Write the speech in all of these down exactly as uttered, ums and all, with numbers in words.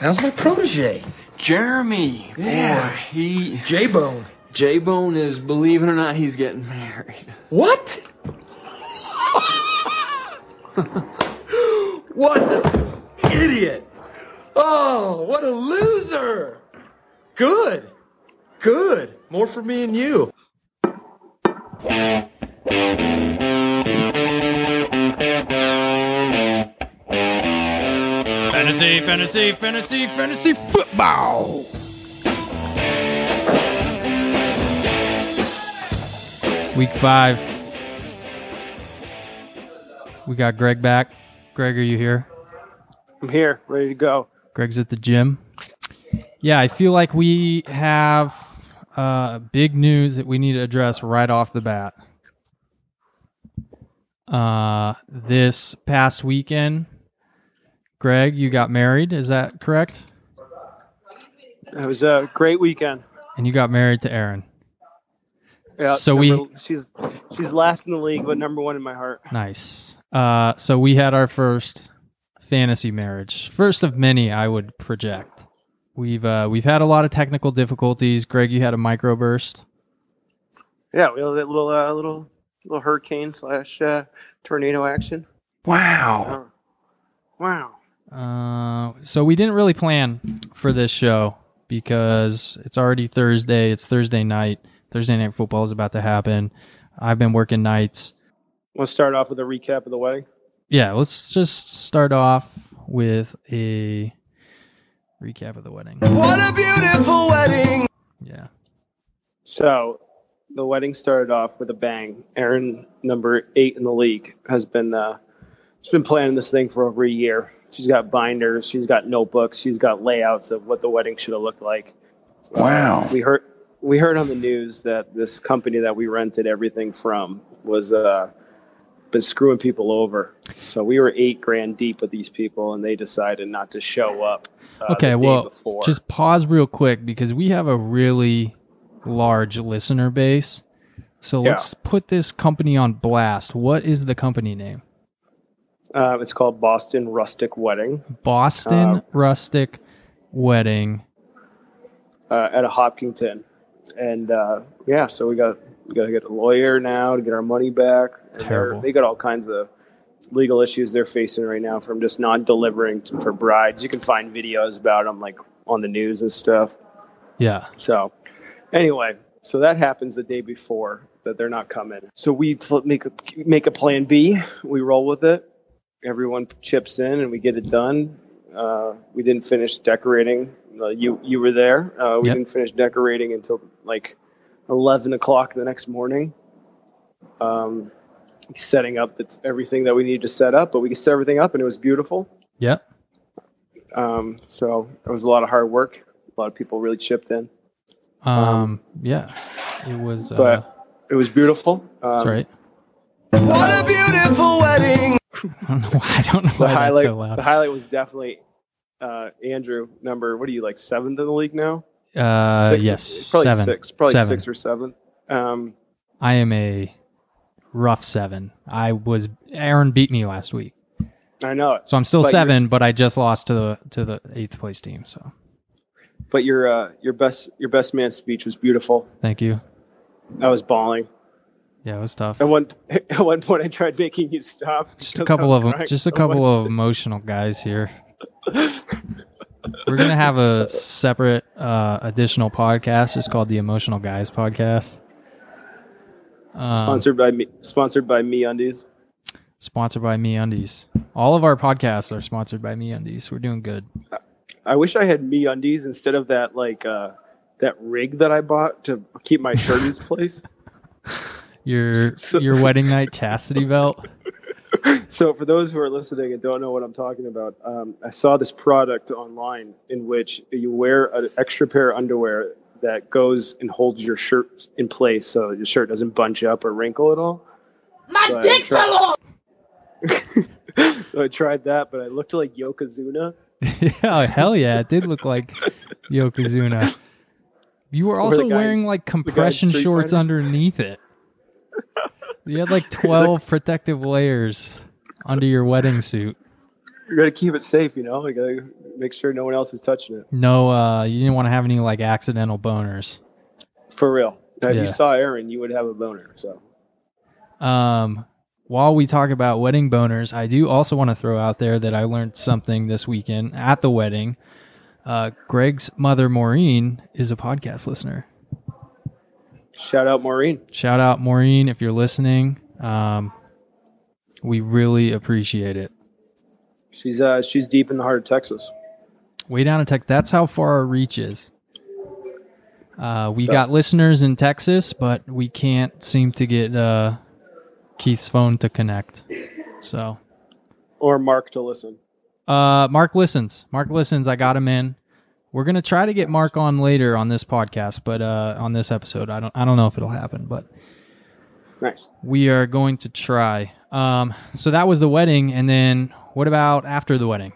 How's my protege? Jeremy. Yeah. Boy, he... J-Bone. J-Bone is, believe it or not, he's getting married. What? What an idiot. Oh, what a loser. Good. Good. More for me and you. Fantasy, fantasy, fantasy, fantasy football. Week five. We got Greg back. Greg, are you here? I'm here, ready to go. Greg's at the gym. Yeah, I feel like we have uh, big news that we need to address right off the bat. Uh, this past weekend, Greg, you got married. Is that correct? It was a great weekend. And you got married to Erin. Yeah, so number, we she's she's last in the league, but number one in my heart. Nice. Uh, so we had our first fantasy marriage, first of many, I would project. We've uh, we've had a lot of technical difficulties. Greg, you had a microburst. Yeah, we had a little uh, little little hurricane slash uh, tornado action. Wow. Uh, wow. Uh, so we didn't really plan for this show because it's already Thursday. It's Thursday night. Thursday Night Football is about to happen. I've been working nights. Want to start off with a recap of the wedding? Yeah, let's just start off with a recap of the wedding. What a beautiful wedding! Yeah. So the wedding started off with a bang. Erin, number eight in the league, has been uh, she's been planning this thing for over a year. She's got binders, she's got notebooks, she's got layouts of what the wedding should have looked like. Wow. Uh, we heard we heard on the news that this company that we rented everything from was uh, been screwing people over. So we were eight grand deep with these people, and they decided not to show up. Uh, okay, the day well, before. Just pause real quick because we have a really large listener base. So Yeah. let's put this company on blast. What is the company name? Uh, it's called Boston Rustic Wedding Boston Uh, Rustic Wedding. uh, at a Hopkinton, and uh, yeah, so we got we got to get a lawyer now to get our money back. And they're- Terrible. They got all kinds of legal issues they're facing right now from just not delivering to, for brides. You can find videos about them like on the news and stuff. Yeah. So anyway, so that happens the day before that they're not coming. So we pl- make a, make a plan B. We roll with it. Everyone chips in and we get it done. Uh, we didn't finish decorating. Uh, you you were there. Uh, we Yep. didn't finish decorating until like eleven o'clock the next morning. Um, setting up that's everything that we needed to set up, but we set everything up and it was beautiful. Yep. Um, so it was a lot of hard work. A lot of people really chipped in. Um, yeah. It was uh, But it was beautiful. Um, that's right. What a beautiful wedding! I don't know why, I don't know The why that's highlight, so loud. the highlight was definitely uh, Andrew. Number, what are you, like seventh in the league now? Uh, Sixth? yes. probably seven. six, probably Seven. six or seven. Um, I am a rough seven. I was Aaron beat me last week, I know it. so I'm still But seven. you're- But I just lost to the to the eighth place team. So But your uh, your best your best man speech was beautiful. thank you. I was bawling. Yeah, it was tough. At one at one point, I tried making you stop. Just a because I couple was of crying just a so couple much. of emotional guys here. We're gonna have a separate uh, additional podcast, just called the Emotional Guys Podcast. Um, Sponsored by me. Sponsored by Me Undies. sponsored by MeUndies. All of our podcasts are sponsored by MeUndies. We're doing good. I wish I had Me Undies instead of that like uh, that rig that I bought to keep my shirt in its place. Your So- your wedding night chastity belt. So for those who are listening and don't know what I'm talking about, um, I saw this product online in which you wear an extra pair of underwear that goes and holds your shirt in place so your shirt doesn't bunch up or wrinkle at all. My so dick fell off! So I tried that, but I looked like Yokozuna. Yeah, hell yeah, it did look like Yokozuna. You were Or also the guy in- wearing like compression Street shorts Fighter. underneath it. You had like twelve protective layers under your wedding suit. You got to keep it safe, you know. You got to make sure no one else is touching it. No, uh, you didn't want to have any like accidental boners. For real. Now, if Yeah. you saw Aaron, you would have a boner. So, Um, while we talk about wedding boners, I do also want to throw out there that I learned something this weekend at the wedding. Uh, Greg's mother, Maureen, is a podcast listener. shout out Maureen. Shout out, Maureen, if you're listening. Um, we really appreciate it. She's uh she's deep in the heart of Texas. Way down in Texas. That's how far our reach is. Uh, we So- got listeners in Texas, but we can't seem to get uh, Keith's phone to connect. So, Or Mark to listen. uh, Mark listens. Mark listens. I got him in. We're gonna try to get Mark on later on this podcast, but uh, on this episode, I don't. I don't know if it'll happen, but Nice. we are going to try. Um, so that was the wedding, and then what about after the wedding?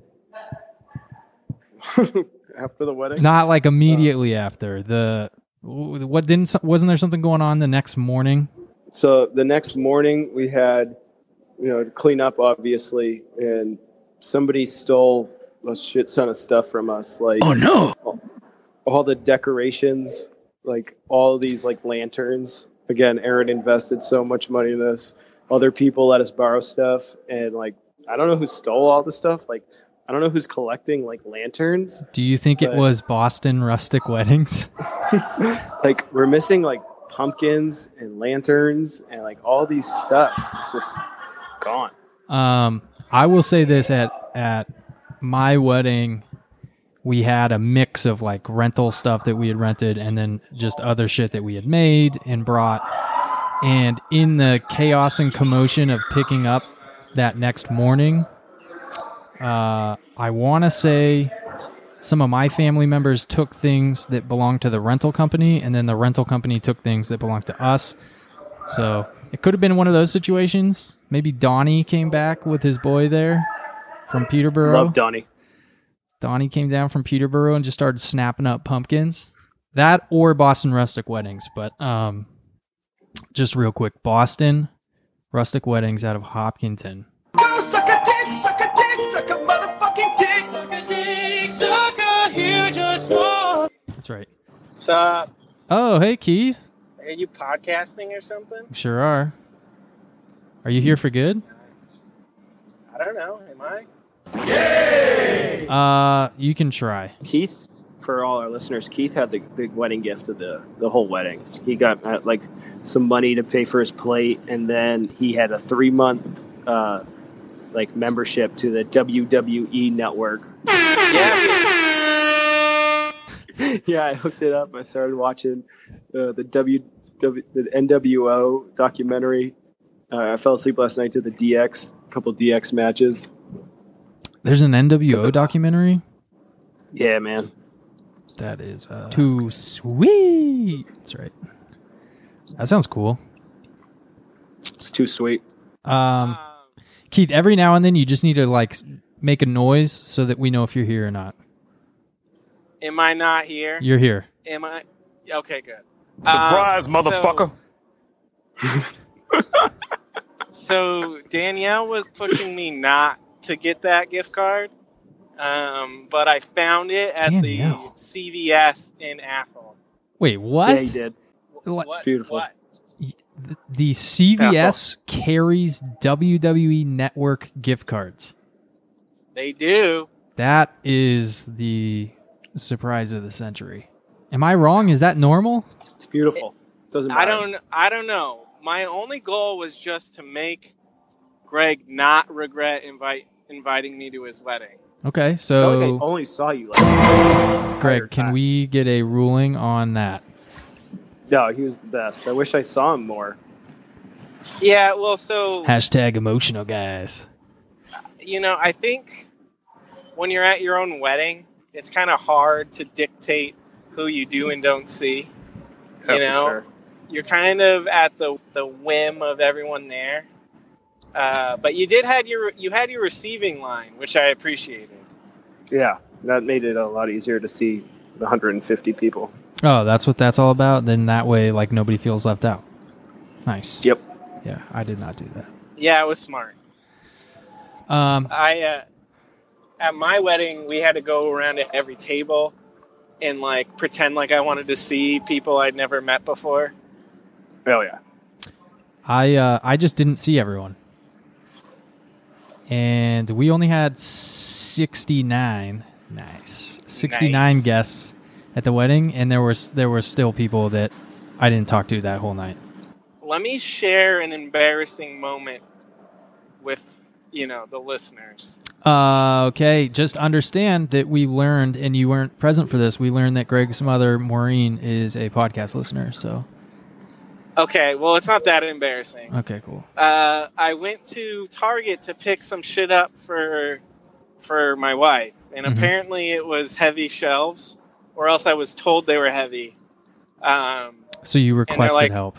After the wedding? Not like immediately after the. What didn't? Wasn't there something going on the next morning? So the next morning we had, you know, to clean up obviously, and somebody stole a shit ton of stuff from us. Like, Oh no! all, all the decorations, like all these like lanterns. Again, Aaron invested so much money in this. Other people let us borrow stuff, and like I don't know who stole all the stuff. Like I don't know who's collecting like lanterns. Do you think it But- was Boston Rustic Weddings? Like we're missing like pumpkins and lanterns and like all these stuff. It's just gone. Um, I will say this at at my wedding, we had a mix of like rental stuff that we had rented and then just other shit that we had made and brought. And in the chaos and commotion of picking up that next morning, uh, I want to say some of my family members took things that belonged to the rental company, and then the rental company took things that belonged to us. So it could have been one of those situations. Maybe Donnie came back with his boy there from Peterborough. Love Donnie. Donnie came down from Peterborough and just started snapping up pumpkins. That or Boston Rustic Weddings. But um, just real quick, Boston Rustic Weddings out of Hopkinton. Go suck a dick, suck a dick, suck a motherfucking dick. Suck a dick, suck a huge or small. That's right. What's up? Oh, hey, Keith. Are you podcasting or something? Sure are. Are you here for good? I don't know. Am I? Uh, you can try. Keith, for all our listeners, Keith had the, the wedding gift of the, the whole wedding. He got uh, like some money to pay for his plate, and then he had a three month uh, like membership to the W W E network. Yeah. Yeah, I hooked it up. I started watching uh, the W W the N W O documentary. Uh, I fell asleep last night to the D X, a couple D X matches. There's an N W O documentary. Yeah, man. That is uh, too sweet. That's right. That sounds cool. It's too sweet. Um, Keith, every now and then you just need to like make a noise so that we know if you're here or not. Am I not here? You're here. Am I? Okay, good. Surprise, Um, motherfucker. So, so Danielle was pushing me not to get that gift card, um, but I found it at Danielle. the C V S in Athol. Wait, what? Yeah, he did. What? What? Beautiful. What? The C V S carries W W E Network gift cards. They do. That is the surprise of the century. Am I wrong? Is that normal? It's beautiful. Doesn't matter. I don't. I don't know. My only goal was just to make Greg not regret invite inviting me to his wedding. Okay, I felt like I so only saw you like the entire Greg, can time. we get a ruling on that? No, he was the best. I wish I saw him more. Yeah. Well, so Hashtag emotional guys. you know, I think when you're at your own wedding, it's kind of hard to dictate who you do and don't see. Yeah, You for know, sure. you're kind of at the the whim of everyone there. Uh, but you did had your you had your receiving line, which I appreciated. Yeah, that made it a lot easier to see the one hundred fifty people. Oh, that's what that's all about? Then that way, like, nobody feels left out. Nice. Yep. Yeah, I did not do that. Yeah, it was smart. Um, I uh, at my wedding, we had to go around at every table and like pretend like I wanted to see people I'd never met before. Oh yeah. I uh, I just didn't see everyone, and we only had sixty-nine. Nice, sixty-nine Nice. guests at the wedding, and there was there were still people that I didn't talk to that whole night. Let me share an embarrassing moment with, you know, the listeners. Uh, okay, just understand that we learned, and you weren't present for this. We learned that Greg's mother, Maureen, is a podcast listener. So Okay, well, it's not that embarrassing. okay, cool. Uh, I went to Target to pick some shit up for for my wife, and Mhm. apparently it was heavy shelves, or else I was told they were heavy. Um, So you requested like- help.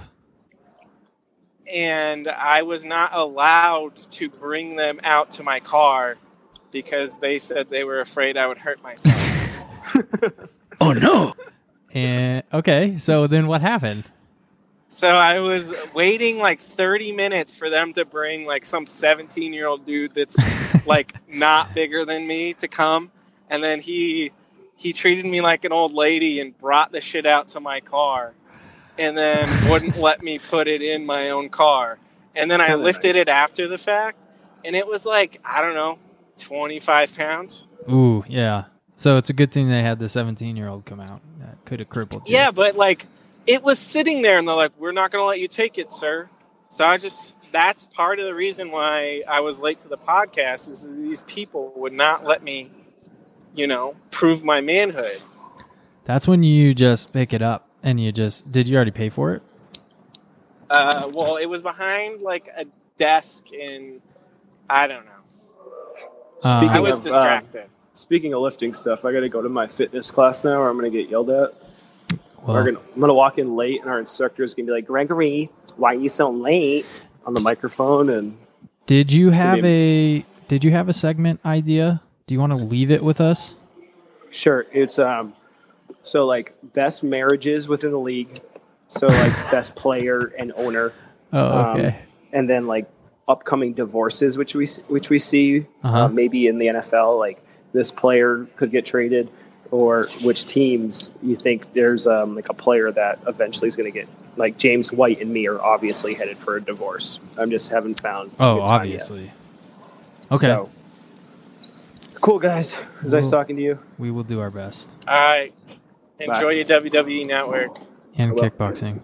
and I was not allowed to bring them out to my car because they said they were afraid I would hurt myself. Oh no! And okay, so then what happened? So I was waiting like thirty minutes for them to bring like some seventeen-year-old dude that's like not bigger than me to come, and then he he treated me like an old lady and brought the shit out to my car, and then wouldn't let me put it in my own car. And then That's I kinda lifted nice. it after the fact, and it was like, I don't know, twenty-five pounds. Ooh, yeah. So it's a good thing they had the seventeen-year-old come out. That could have crippled you. Yeah, but like it was sitting there, and they're like, "We're not going to let you take it, sir." So I just that's part of the reason why I was late to the podcast is that these people would not let me, you know, prove my manhood. That's when you just pick it up and you just did you already pay for it? Uh, well, it was behind like a desk, and I don't know. Uh, Speaking I was of, uh, distracted. Speaking of lifting stuff, I got to go to my fitness class now, or I'm going to get yelled at. Well, We're gonna, I'm going to walk in late, and our instructor is going to be like, "Gregory, why are you so late?" on the microphone, and did you gonna have be- a did you have a segment idea? Do you want to leave it with us? sure, it's um, so like best marriages within the league, so like best player and owner, Oh, Um, okay. and then like upcoming divorces, which we which we see Uh-huh. uh, maybe in the N F L, like this player could get traded, or which teams you think there's um, like a player that eventually is going to get, like James White and me are obviously headed for a divorce. I'm just haven't found. a Oh, good time yet. obviously. Okay. So, cool guys. It was nice Well- talking to you. We will do our best. All right, enjoy your W W E network. And Hello. kickboxing.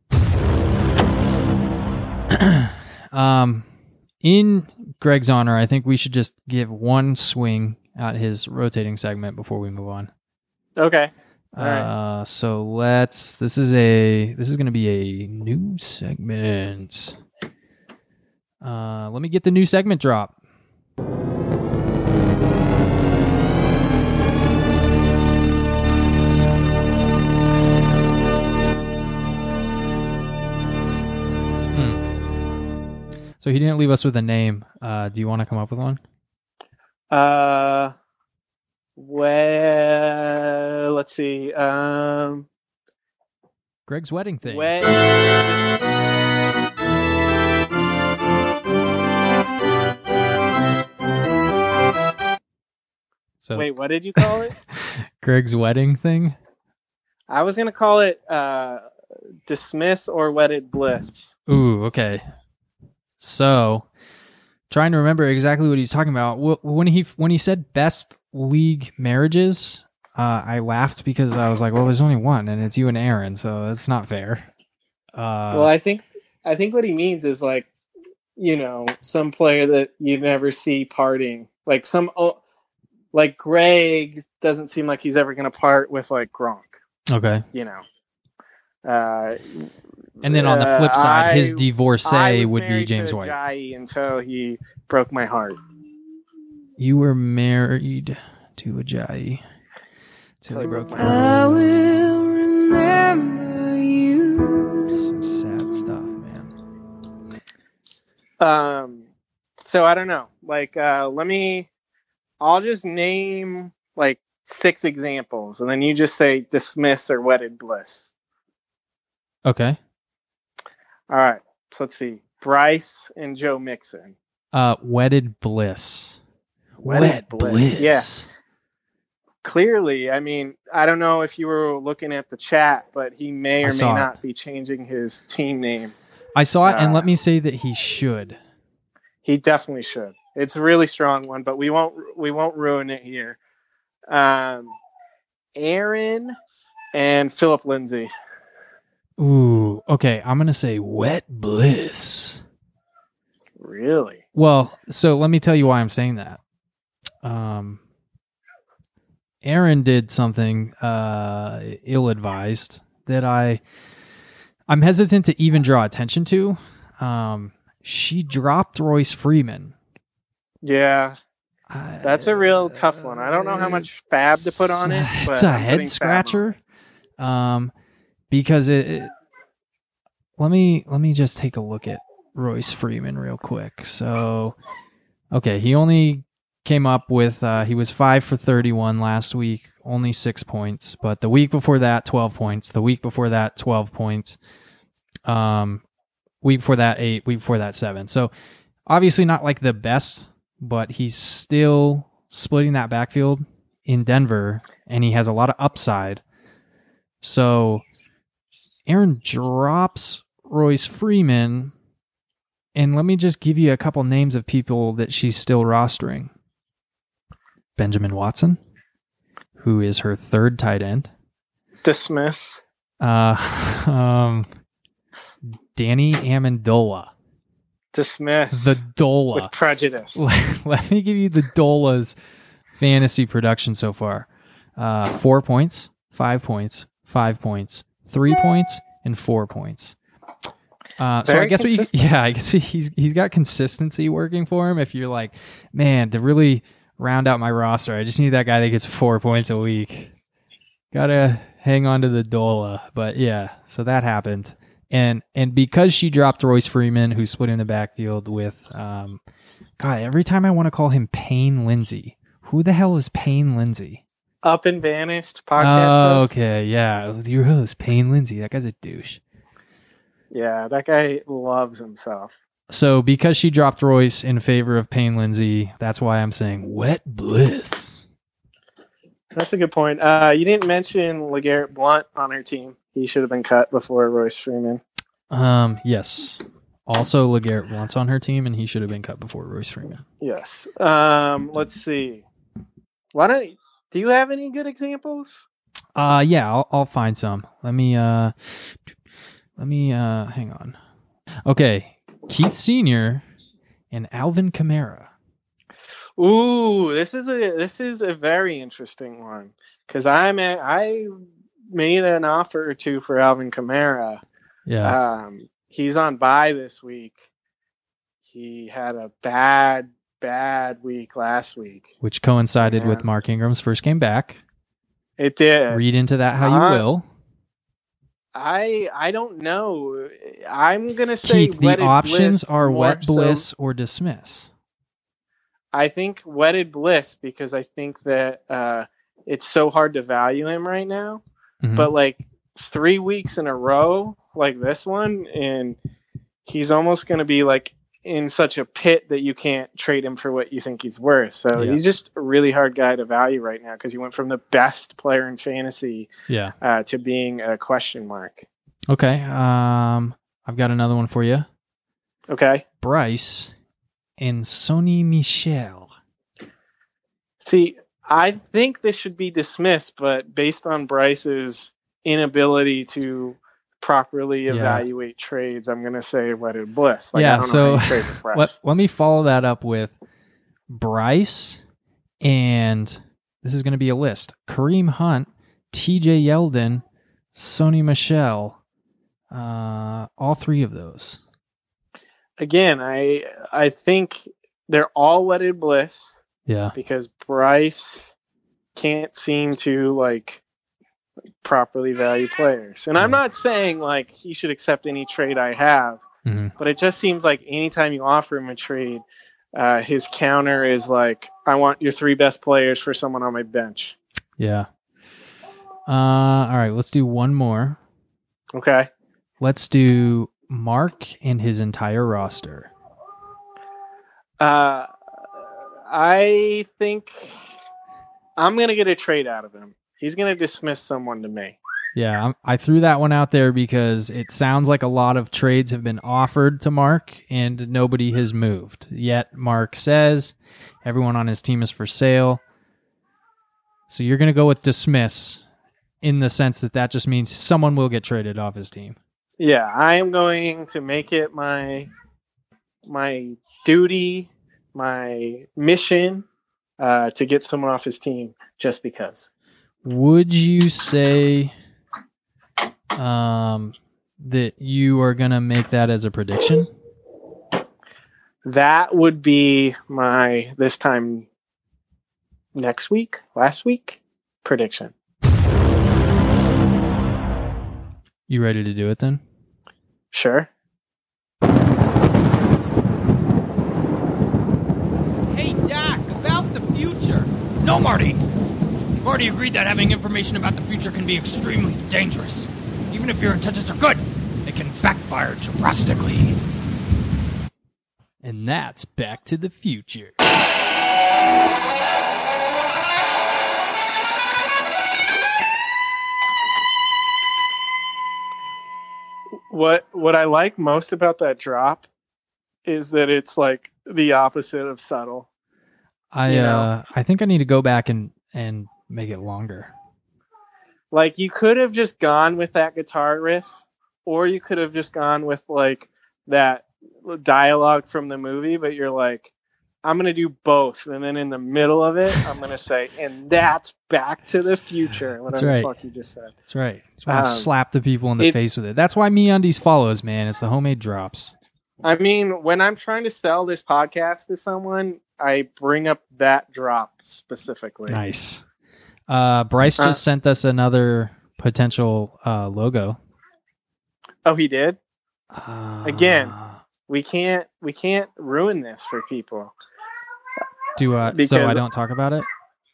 um, in Greg's honor, I think we should just give one swing at his rotating segment before we move on. Okay. All right. Uh, so let's. This is a. This is going to be a new segment. Uh, let me get the new segment drop. Hmm. So he didn't leave us with a name. Uh, do you want to come up with one? Uh, well, let's see. Um, Greg's wedding thing. wet. So Wait, what did you call it? Greg's wedding thing. I was gonna call it uh, dismiss or wedded bliss. Ooh, okay. So, trying to remember exactly what he's talking about. Wh- When he when he said best league marriages, uh, I laughed because I was like, "Well, there's only one, and it's you and Aaron, so that's not fair." Uh, Well, I think I think what he means is like, you know, some player that you never see parting, like some, oh, like Greg doesn't seem like he's ever gonna part with like Gronk, okay. you know. Uh, And then on the flip uh, side, his I- I divorcee was would be married James to White. Ajayi until he broke my heart. You were married to Ajayi till he Till he broke broke your my heart. I will remember you. Some sad stuff, man. Um, so I don't know. Like, uh, let me. I'll just name like six examples, and then you just say dismiss or wedded bliss. Okay. All right. So let's see. Bryce and Joe Mixon. Uh, wedded bliss. Wet bliss. Yeah. Clearly, I mean, I don't know if you were looking at the chat, but he may I or may saw it. not be changing his team name. I saw it, and Uh, let me say that he should. He definitely should. It's a really strong one, but we won't we won't ruin it here. Um, Aaron and Philip Lindsay. Ooh, okay. I'm gonna say wet bliss. Really? Well, so let me tell you why I'm saying that. Um, Aaron did something uh, ill-advised that I, I'm hesitant to even draw attention to. Um, she dropped Royce Freeman. Yeah, I- that's a real tough one. I don't know how much fab to put on it, but It's a I'm putting head fab scratcher. Um, because it, it. Let me let me just take a look at Royce Freeman real quick. So, okay, he only came up with uh, he was five for thirty-one last week, only six points. But the week before that, twelve points. The week before that, twelve points. Um, week before that, eight. Week before that, seven. So obviously not like the best, but he's still splitting that backfield in Denver, and he has a lot of upside. So Aaron drops Royce Freeman, and let me just give you a couple names of people that she's still rostering. Benjamin Watson, who is her third tight end. Dismiss. Uh, um, Danny Amendola. Dismiss. The Dola. With prejudice. Let, let me give you the Dola's fantasy production so far. Uh, four points, five points, five points, three points, and four points. Uh, so Very I guess what you, consistent. yeah, I guess he's he's got consistency working for him. If you're like, man, to really round out my roster, I just need that guy that gets four points a week. Gotta hang on to the Dola, but yeah, so that happened, and and because she dropped Royce Freeman, who split in the backfield with, um, God, every time I want to call him Payne Lindsay. Who the hell is Payne Lindsay? Up and Vanished podcast Oh, host. okay, yeah, your host Payne Lindsay. That guy's a douche. Yeah, that guy loves himself. So because she dropped Royce in favor of Payne Lindsay, that's why I'm saying wet bliss. That's a good point. Uh, you didn't mention LeGarrette Blunt on her team. He should have been cut before Royce Freeman. Um, yes. Also, LeGarrette Blunt's on her team, and he should have been cut before Royce Freeman. Yes. Um, let's see. Why don't do you have any good examples? Uh, yeah, I'll, I'll find some. Let me, uh, let me, uh, hang on. Okay. Keith Senior and Alvin Kamara. Ooh, this is a this is a very interesting one because I'm a, I made an offer or two for Alvin Kamara. Yeah. Um, he's on bye this week. He had a bad bad week last week. Which coincided Yeah. with Mark Ingram's first game back. It did. Read into that how you Uh, will. I I don't know. I'm gonna say Keith, the Wedded options Bliss are more wet so- bliss or dismiss. I think Wedded Bliss because I think that uh, it's so hard to value him right now. Mhm. But like three weeks in a row, like this one, and he's almost going to be like in such a pit that you can't trade him for what you think he's worth. So Yeah. he's just a really hard guy to value right now because he went from the best player in fantasy Yeah. uh, to being a question mark. Okay. Um, I've got another one for you. Okay. Bryce and Sony Michel. See, I think this should be dismissed, but based on Bryce's inability to properly Yeah. evaluate trades, I'm going to say Wedded Bliss. Like, I Yeah, don't so know how you trade with Bryce. let, let me follow that up with Bryce, and this is going to be a list. Kareem Hunt, T J Yeldon, Sony Michel, uh, all three of those. Again, I I think they're all Wedded Bliss Yeah. because Bryce can't seem to like properly value players. And I'm Yeah. not saying like he should accept any trade I have, hmm but it just seems like anytime you offer him a trade, uh, his counter is like, I want your three best players for someone on my bench. Yeah. Uh, all right, let's do one more. Okay. Let's do Mark and his entire roster. Uh, I think I'm going to get a trade out of him. He's going to dismiss someone to me. Yeah, I'm- I threw that one out there because it sounds like a lot of trades have been offered to Mark and nobody has moved. Yet Mark says everyone on his team is for sale. So you're going to go with dismiss in the sense that that just means someone will get traded off his team. Yeah, I am going to make it my my duty, my mission uh, to get someone off his team just because. Would you say um, that you are going to make that as a prediction? That would be my this time next week, last week prediction. You ready to do it then? Sure. Hey, Dak, about the future. No, Marty. You've already agreed that having information about the future can be extremely dangerous. Even if your intentions are good, they can backfire drastically. And that's Back to the Future. What what I like most about that drop is that it's like the opposite of subtle. I You know? uh, I think I need to go back and, and make it longer. Like you could have just gone with that guitar riff, or you could have just gone with like that dialogue from the movie, but you're like, I'm gonna do both, and then in the middle of it, I'm gonna say, and that's Back to the Future. Whatever right. the fuck you just said. That's right. Just want to Um, slap the people in the it- face with it. That's why MeUndies follows, man. It's the homemade drops. I mean, when I'm trying to sell this podcast to someone, I bring up that drop specifically. Nice. Uh, Bryce just Uh, sent us another potential uh, logo. Oh, he did? Uh, Again. We can't we can't ruin this for people. do uh, so because- I don't talk about it.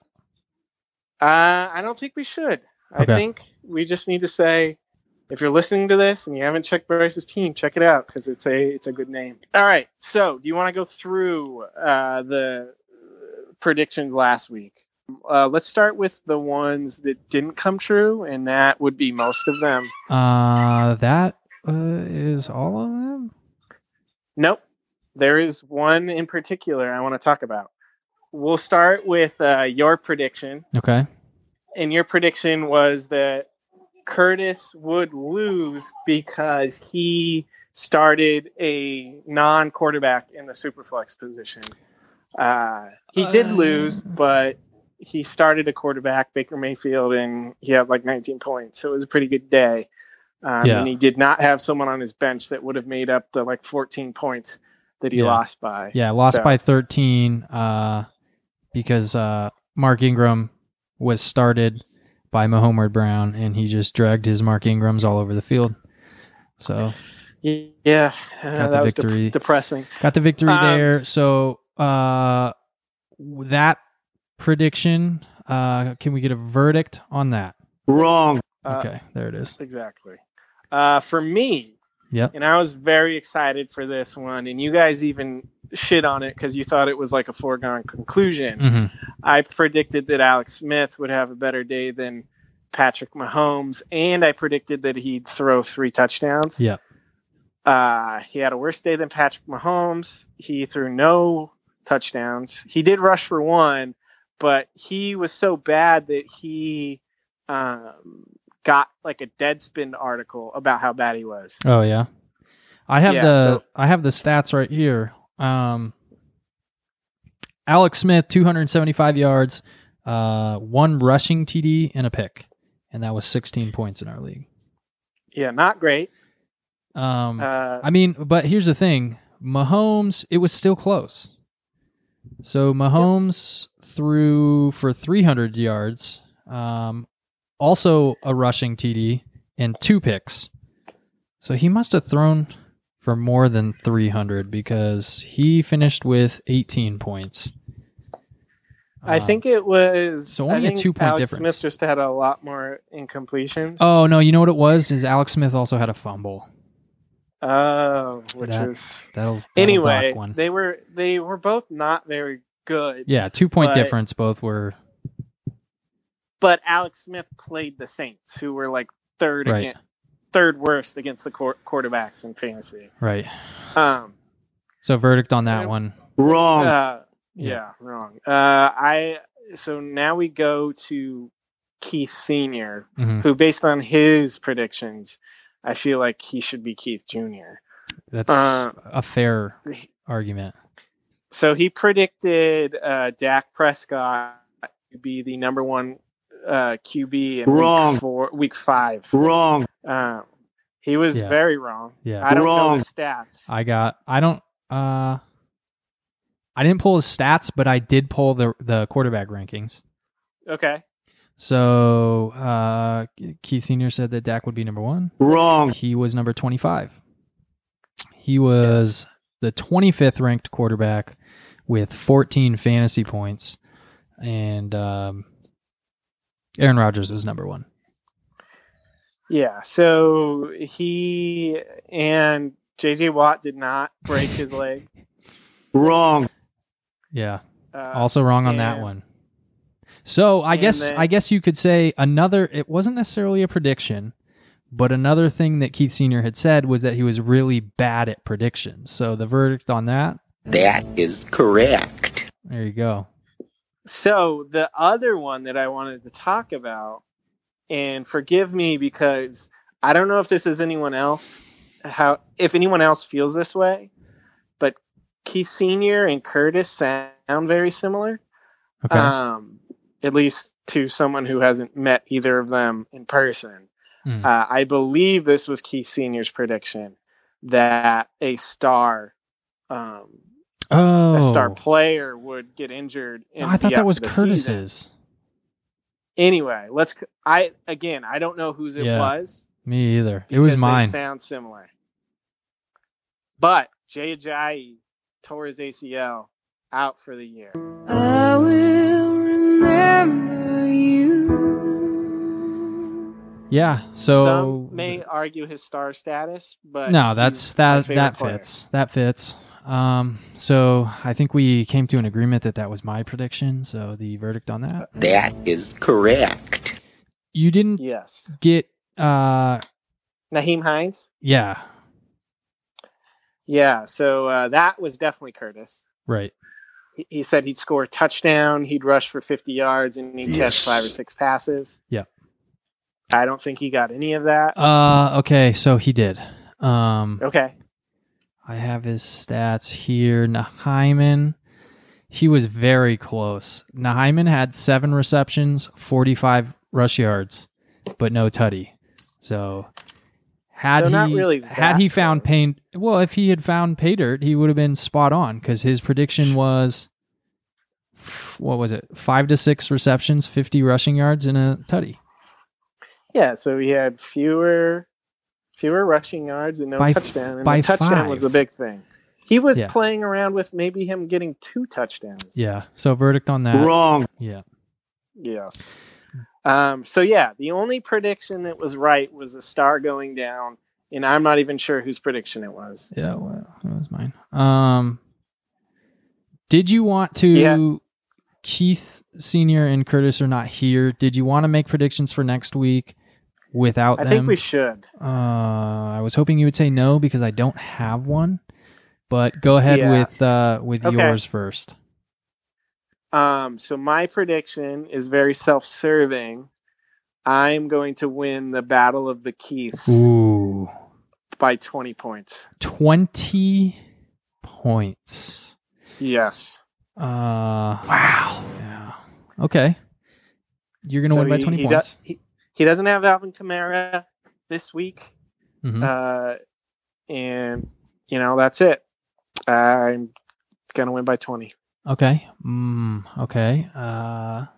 Uh, I don't think we should. I Okay. think we just need to say, if you're listening to this and you haven't checked Bryce's team, check it out because it's a it's a good name. All right. So, do you want to go through uh, the predictions last week? Uh, let's start with the ones that didn't come true, and that would be most of them. Uh, that uh, is all of them. Nope. There is one in particular I want to talk about. We'll start with uh, your prediction. Okay. And your prediction was that Curtis would lose because he started a non-quarterback in the superflex position. Uh, he did Uh. lose, but he started a quarterback, Baker Mayfield, and he had like nineteen points. So it was a pretty good day. Um, Yeah. And he did not have someone on his bench that would have made up the like fourteen points that he Yeah. lost by. Yeah, lost So- by thirteen uh, because uh, Mark Ingram was started by Mahomard Brown, and he just dragged his Mark Ingrams all over the field. So Yeah, uh, Got the that was de- victory. depressing. got the victory Um, there. So uh, that prediction, uh, can we get a verdict on that? Wrong. Uh, Okay, there it is. Exactly. Uh, for me, Yep. and I was very excited for this one, and you guys even shit on it because you thought it was like a foregone conclusion. hmm I predicted that Alex Smith would have a better day than Patrick Mahomes, and I predicted that he'd throw three touchdowns. Yep. Uh, he had a worse day than Patrick Mahomes. He threw no touchdowns. He did rush for one, but he was so bad that he um, got like a Deadspin article about how bad he was. Oh yeah, I have Yeah, the so- I have the stats right here. Um, Alex Smith, two hundred seventy-five yards, uh, one rushing T D and a pick, and that was sixteen points in our league. Yeah, not great. Um, Uh, I mean, but here's the thing: Mahomes, it was still close. So Mahomes threw for three hundred yards, um, also a rushing T D and two picks. So he must have thrown for more than three hundred because he finished with eighteen points. I Uh, think it was. so only I a think two-point Alex difference. Smith just had a lot more incompletions. Oh no! You know what it was? Is Alex Smith also had a fumble? Oh, which That- is That'll, that'll anyway. dock one. They were they were both not very good. Yeah, two point But- difference. Both were But Alex Smith played the Saints, who were like third Right. against, third worst against the quar- quarterbacks in fantasy. right. Um, So verdict on that Yeah. one. Wrong. uh, yeah, wrong. Uh, I so now we go to Keith Senior, Mhm. who, based on his predictions, I feel like he should be Keith Junior That's Uh, a fair argument. So he predicted uh, Dak Prescott to be the number one uh, Q B in Wrong. week four, week five. Wrong. Uh, he was Yeah. very wrong. Yeah. I don't Wrong. know the stats. I got. I don't. Uh, I didn't pull his stats, but I did pull the the quarterback rankings. Okay. So uh, Keith Senior said that Dak would be number one. Wrong. He was number twenty-five. He was the twenty-fifth ranked quarterback with fourteen fantasy points, and um, Aaron Rodgers was number one. Yeah. So he and J J Watt did not break his leg. Wrong. Yeah. Uh, Also wrong on that and- one. So I and guess then- I guess you could say another. It wasn't necessarily a prediction, but another thing that Keith Senior had said was that he was really bad at predictions. So the verdict on that. That is correct. There you go. So the other one that I wanted to talk about, and forgive me because I don't know if this is anyone else, how if anyone else feels this way, but Keith Senior and Curtis sound very similar. Okay. Um, at least to someone who hasn't met either of them in person. Hmm. Uh, I believe this was Keith Senior's prediction that a star, um, oh, a star player would get injured. And I thought be that out was for the season. Curtis's. Anyway, let's. I again, I don't know whose it Yeah, was. Me either. It was because mine. They sound similar. But Jay Ajayi tore his A C L, out for the year. I will remember you. Yeah. So Some may argue his star status, but no, that's he's my that favorite that player. fits. That fits. Um, so I think we came to an agreement that that was my prediction. So the verdict on that. That is correct. You didn't Yes, get. Uh, Naheem Hines. yeah. Yeah, so uh, that was definitely Curtis. Right. He, he said he'd score a touchdown, he'd rush for fifty yards, and he'd Yes. catch five or six passes. Yeah. I don't think he got any of that. Uh. Okay. So he did. Um. Okay. I have his stats here. Naheim, he was very close. Naheim had seven receptions, forty-five rush yards, but no tutty. So had So he not really had that he found close. pain, well, if he had found pay dirt, he would have been spot on because his prediction was what was it? Five to six receptions, fifty rushing yards, and a tutty. Yeah, so he had fewer fewer rushing yards and no By f- touchdown. And by the touchdown was five. the big thing. He was Yeah. playing around with maybe him getting two touchdowns. Yeah. So verdict on that. Wrong. Yeah. Yes. Um, so yeah, the only prediction that was right was a star going down, and I'm not even sure whose prediction it was. Yeah, well, that was mine. Um, did you want to? Yeah. Keith Senior and Curtis are not here. Did you want to make predictions for next week without I them? think we should. Uh, I was hoping you would say no because I don't have one. But go ahead Yeah. with uh, with Okay. yours first. Um, so my prediction is very self-serving. I'm going to win the Battle of the Keiths Ooh, by twenty points. twenty points. Yes. Uh, wow. Yeah. Okay. You're gonna So win by he- twenty he points. does- he, he doesn't have Alvin Kamara this week. Mhm. Uh, and, you know, that's it. I'm going to win by twenty. Okay. Mm, okay. Uh,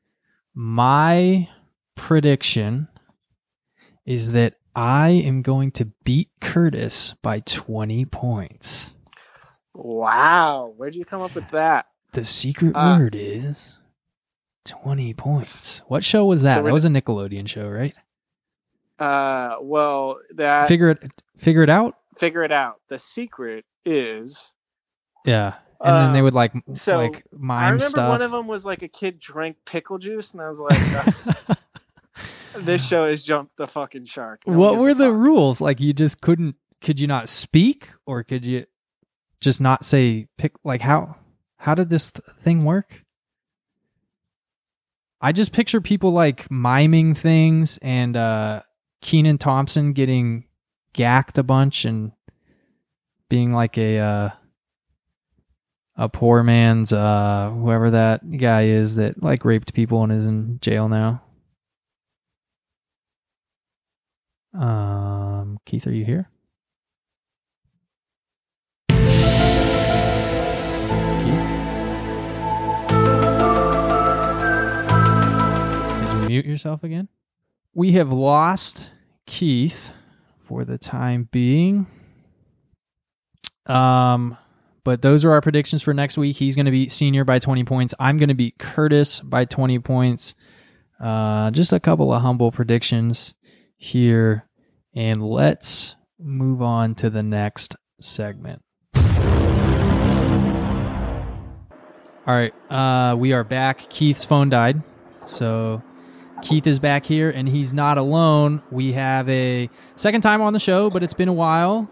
my prediction is that I am going to beat Curtis by twenty points. Wow. Where'd you come up with that? The secret Uh, word is twenty points. What show was that? so that we're- was a Nickelodeon show, right? Uh, well, that Figure it figure it out? figure it out. The secret is Yeah. and then they Um, would like so like mime I remember stuff. one of them was like a kid drank pickle juice, and I was like, uh, "This show has jumped the fucking shark." No one What gives a were the fuck. rules? Like you just couldn't? Could you not speak, or could you just not say pick? Like how? How did this th- thing work? I just picture people like miming things and uh, Kenan Thompson getting gacked a bunch and being like a uh, a poor man's uh, whoever that guy is that like raped people and is in jail now. Um, Keith, are you here? Mute yourself again. We have lost Keith for the time being. Um, but those are our predictions for next week. He's going to beat Senior by twenty points. I'm going to beat Curtis by twenty points. Uh, just a couple of humble predictions here. And let's move on to the next segment. All right. Uh, we are back. Keith's phone died. So Keith is back here, and he's not alone. We have a second time on the show, but it's been a while.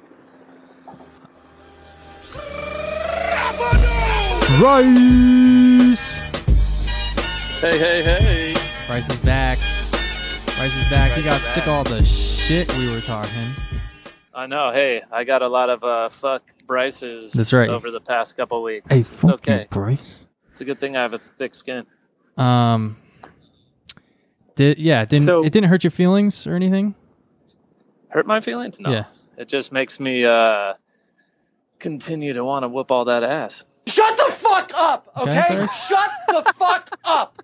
Bryce! Hey, hey, hey. Bryce is back. Bryce is back. He got sick of all the shit we were talking. I know. Hey, I got a lot of uh, fuck Bryces That's right. over the past couple weeks. Hey, it's fuck okay. you, Bryce. It's a good thing I have a thick skin. Um, did yeah, it didn't So- it didn't hurt your feelings or anything? Hurt my feelings? No. Yeah. It just makes me uh, continue to want to whoop all that ass. Shut the fuck up, Okay, okay? Bryce? Shut the fuck up.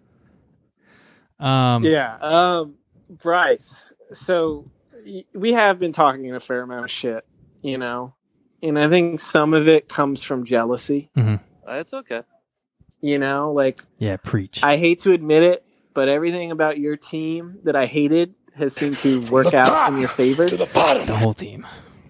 Um, Yeah, um, Bryce. So y- we have been talking a fair amount of shit, you know, and I think some of it comes from jealousy. Mm-hmm. Uh, It's okay. You know, like Yeah, preach. I hate to admit it, but everything about your team that I hated has seemed to work out in your favor. The whole team.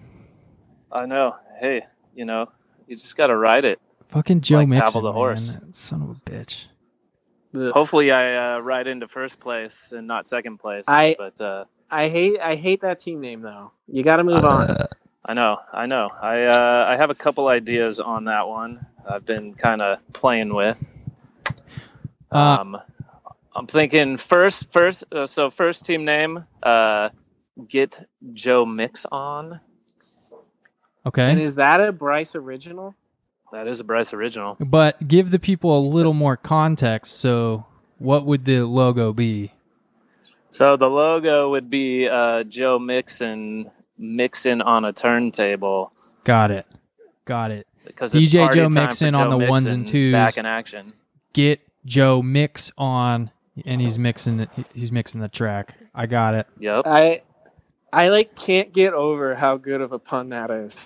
I know. Hey, you know, you just got to ride it. Fucking Joe Like Mixon, Pavel the man. horse. That son of a bitch. Ugh. Hopefully, I uh, ride into first place and not second place. I- but uh, I hate I hate that team name though. You got to move on. I know, I know. I uh, I have a couple ideas on that one. I've been kind of playing with. Uh, Um, I'm thinking first, first. Uh, so first team name, uh, get Joe Mix on. Okay. And is that a Bryce original? That is a Bryce original. But give the people a little more context. So, what would the logo be? So the logo would be uh, Joe Mixon mixing on a turntable. Got it. Got it. Because D J it's party Joe time for Mixon on Joe the ones Mixon and twos. back in action. Get Joe Mix on, and he's mixing. The, he's mixing the track. I got it. Yep. I I like can't get over how good of a pun that is.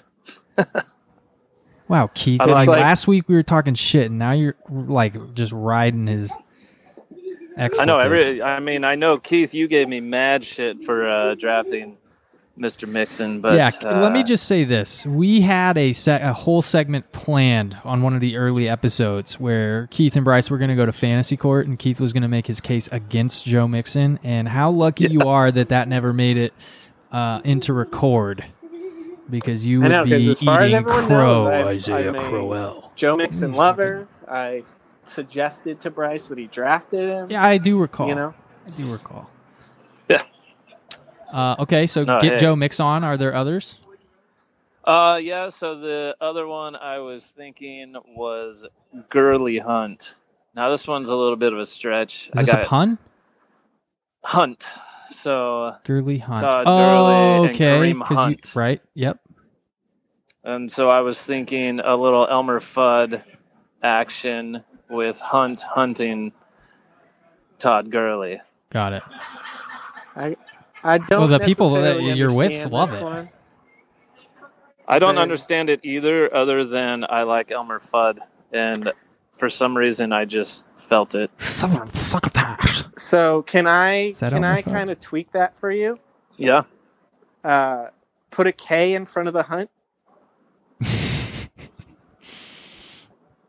Wow, Keith. I Like, like- last week we were talking shit, and now you're like just riding his. I know. expletive. Every. I mean, I know Keith. You gave me mad shit for uh, drafting Mister Mixon, but yeah, uh, let me just say this. We had a se- a whole segment planned on one of the early episodes where Keith and Bryce were going to go to fantasy court and Keith was going to make his case against Joe Mixon. And how lucky you are that that never made it uh, into record, because you I would know, be 'cause as far as eating everyone crow, knows, I'm- Isaiah I'm a Crowell. Joe Mixon He's lover. I suggested to Bryce that he drafted him. Yeah, I do recall. You know? I do recall. Yeah. Uh, okay, so No, get hey. Joe Mix on. Are there others? Uh, yeah. So the other one I was thinking was Gurley Hunt. Now this one's a little bit of a stretch. Is this I a got pun? Hunt. So Gurley Hunt. Todd oh, Gurley and okay. Kareem 'cause Hunt. You, right. Yep. And so I was thinking a little Elmer Fudd action with Hunt hunting Todd Gurley. Got it. I I don't. Well, the people that necessarily you're with understand love this it. one. I don't Fair. understand it either, other than I like Elmer Fudd, and for some reason I just felt it. Succotash. So can I that can Elmer I Fudd? kind of tweak that for you? Yeah. Uh, put a K in front of the hunt.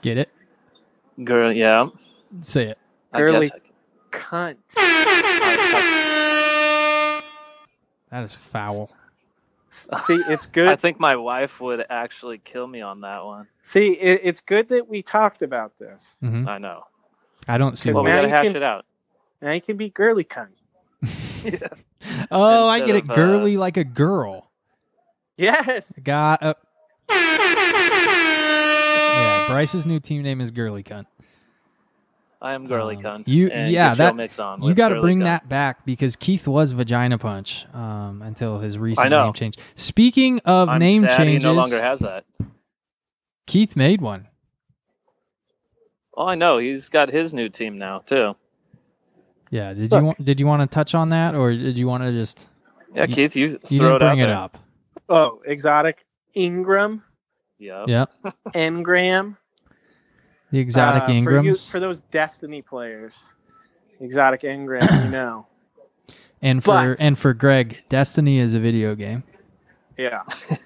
Get it? Girl, yeah. Say it. I Girly guess I cunt. That is foul. See, it's good. I think my wife would actually kill me on that one. See, it, it's good that we talked about this. Mhm. I know. I don't see. Well, we now gotta you hash can- it out. Now you can be girly cunt. Oh, I Instead get it. of, uh, Girly like a girl. Yes. Got uh, yeah. Bryce's new team name is Girly Cunt. I am girly Um, cunt. You and yeah get Joe that mix on you with got to girly bring cunt. that back because Keith was Vagina Punch um, until his recent I know. name change. Speaking of I'm name sad changes, he no longer has that. Keith made one. Oh, I know. He's got his new team now too. Yeah, did Look. you want, did you want to touch on that or did you want to just Yeah, You- Keith, you, you throw didn't it out bring it there. up? Oh, exotic Ingram, Yep. Yep. Engram. The exotic Uh, For, you, Ingrams for those Destiny players, exotic Engram, you know. and for but- and for Greg, Destiny is a video game. Yeah.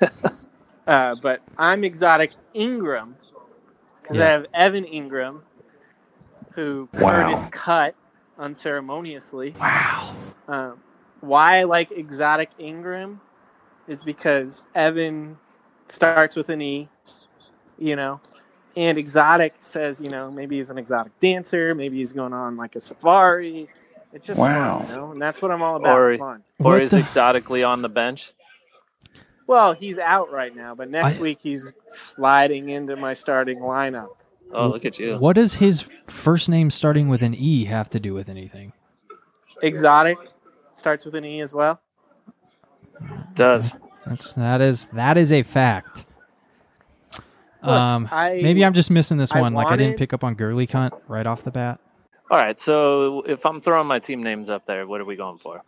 uh, but I'm exotic Ingram because I Yeah. have Evan Ingram, who Curtis cut unceremoniously. Wow. Um, why I like exotic Ingram is because Evan starts with an E, you know, and exotic says, you know, maybe he's an exotic dancer, maybe he's going on like a safari. It's just Wow. fun, you know, and that's what I'm all about. Or- fun. Or What is the- exotically on the bench. Well, he's out right now, but next I- week he's sliding into my starting lineup. Oh, look at you. What does his first name starting with an E have to do with anything? Exotic starts with an E as well. Does. That's that is that is a fact. Look, um, I- maybe I'm just missing this I one. Like I didn't wanted- pick up on Girly Cunt right off the bat. All right, so if I'm throwing my team names up there, what are we going for?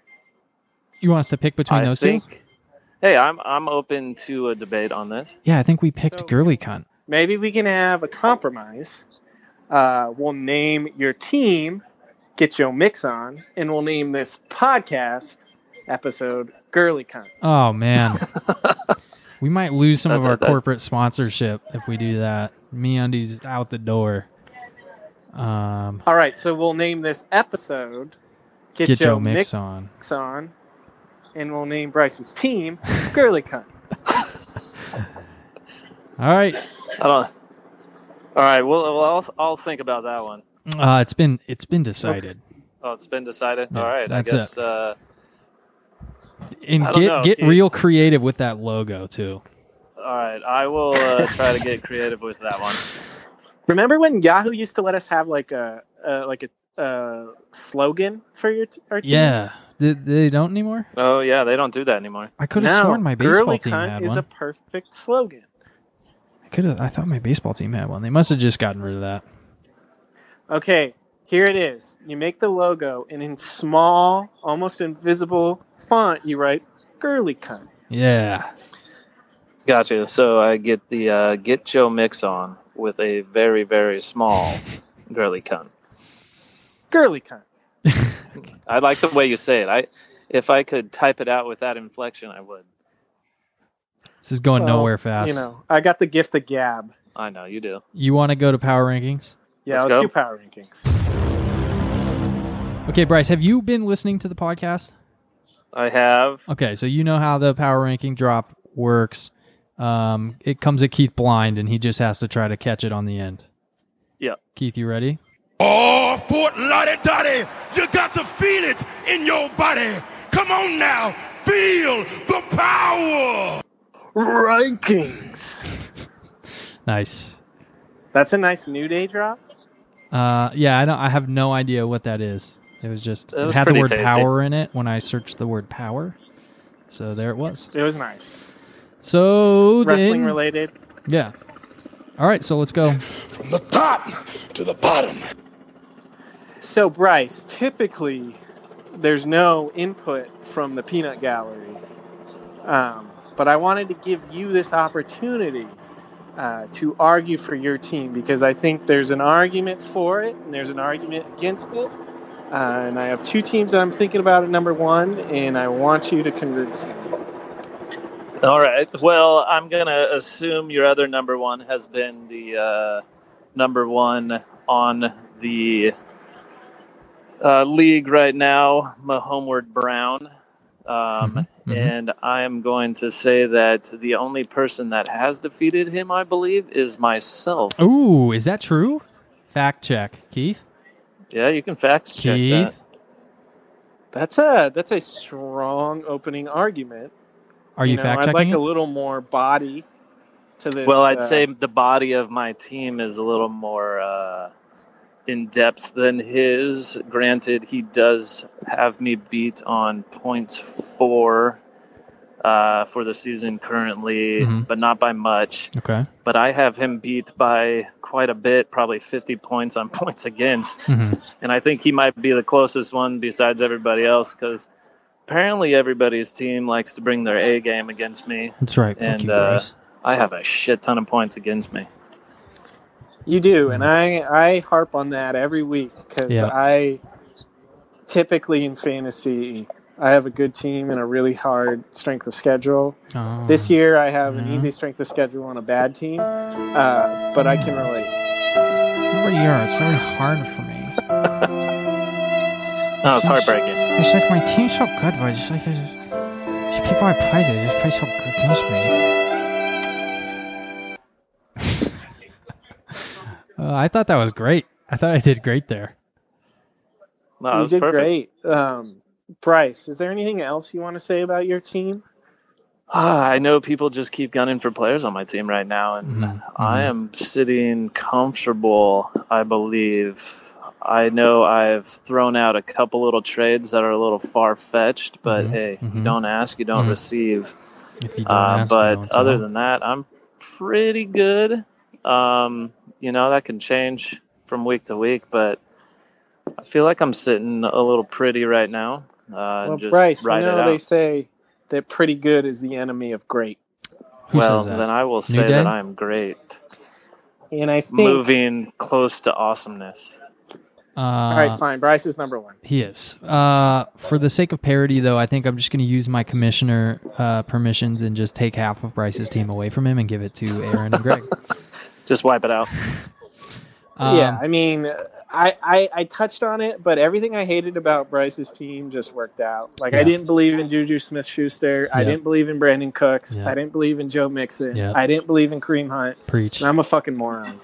You want us to pick between I those two? think, Hey, I'm I'm open to a debate on this. Yeah, I think we picked So- Girly Cunt. Maybe we can have a compromise. Uh, we'll name your team, get your mix on, and we'll name this podcast episode Girly Cunt. Oh man, we might lose some That's of our a- that- corporate sponsorship if we do that. MeUndies out the door. Um, All right, so we'll name this episode Get, get Your your mix Mix on. On, and we'll name Bryce's team Girly Cunt. All right, I don't. All right, well, well I'll I'll think about that one. uh, it's been it's been decided. Oh, it's been decided. Yeah, All right, that's I guess. it. Uh, And I don't get know, get Keith. real creative with that logo too. all right, I will uh, try to get creative with that one. Remember when Yahoo used to let us have like a, a like a, a slogan for your t- our teams? Yeah, they, they don't anymore. Oh yeah, they don't do that anymore. I could have No, sworn my baseball Girly team Cunt had is one. a perfect slogan. I could have. I thought my baseball team had one. They must have just gotten rid of that. Okay, here it is. You make the logo, and in small, almost invisible font, you write "Girly Cunt." Yeah. Gotcha. So I get the uh, Get Joe mix on with a very very small girly cunt. Girly Cunt. I like the way you say it. I, if I could type it out with that inflection, I would. This is going Well, nowhere fast. You know, I got the gift of gab. I know you do. You want to go to power rankings? Yeah, Let's let's, go. do power rankings. Okay, Bryce, have you been listening to the podcast? I have. Okay, so you know how the power ranking drop works. Um, it comes at Keith blind, and he just has to try to catch it on the end. Yeah. Keith, you ready? Oh, Fort Lottie-Dottie, you got to feel it in your body. Come on now, feel the power. Rankings. Nice. That's a nice New Day drop. Uh, yeah, I don't. I have no idea what that is. It was just It it, was had the pretty word tasty. power in it when I searched the word power. So there it was. It was nice. So Wrestling then, related. yeah. All right, so let's go. From the top to the bottom. So, Bryce, typically there's no input from the peanut gallery. Um, but I wanted to give you this opportunity uh, to argue for your team because I think there's an argument for it and there's an argument against it. Uh, and I have two teams that I'm thinking about at number one, and I want you to convince me. All right. Well, I'm gonna assume your other number one has been the uh, number one on the uh, league right now, my Homeward Brown. Um, Mm-hmm. And I am going to say that the only person that has defeated him, I believe, is myself. Ooh, is that true? Fact check, Keith. Yeah, you can fact check Keith. that. That's a that's a strong opening argument. Are you, know, fact I'd checking? like it? a little more body to this. Well, I'd uh, say the body of my team is a little more uh, in depth than his. Granted, he does have me beat on points four uh, for the season currently, Mhm. but not by much. Okay. But I have him beat by quite a bit, probably fifty points on points against. Mhm. And I think he might be the closest one besides everybody else because apparently everybody's team likes to bring their A game against me. That's right. Fuck And you, uh, Bryce. I have a shit ton of points against me. You do, and I, I harp on that every week because Yeah. I typically in fantasy I have a good team and a really hard strength of schedule. Oh. This year I have an Yeah. easy strength of schedule on a bad team, uh, but I can relate. Every year, it's really hard for me. Oh, it's heartbreaking. It's like my team's so good, but it's like it's, it's people I play, they just play so good against me. uh, I thought that was great. I thought I did great there. No, it you was did perfect. great. Um, Bryce, is there anything else you want to say about your team? Ah, I know people just keep gunning for players on my team right now, and Mhm, I am sitting comfortable, I believe. I know I've thrown out a couple little trades that are a little far-fetched, but Mhm, hey, you mhm. don't ask, you don't Mhm. receive. If you don't Uh, ask, you but don't tell. other than that, I'm pretty good. Um, you know, that can change from week to week, but I feel like I'm sitting a little pretty right now. Uh, Well, and just Bryce, you ride know it out. they say that pretty good is the enemy of great. Who well, says that? then I will New say Day? that I am great. And I think Moving close to awesomeness. Uh, all right, fine. Bryce is number one. He is. Uh, for the sake of parity, though, I think I'm just going to use my commissioner uh, permissions and just take half of Bryce's team away from him and give it to Aaron and Greg. Just wipe it out. Um, yeah, I mean, I, I I touched on it, but everything I hated about Bryce's team just worked out. Like Yeah. I didn't believe in Juju Smith-Schuster. I Yeah. didn't believe in Brandon Cooks. Yeah. I didn't believe in Joe Mixon. Yeah. I didn't believe in Kareem Hunt. Preach. And I'm a fucking moron.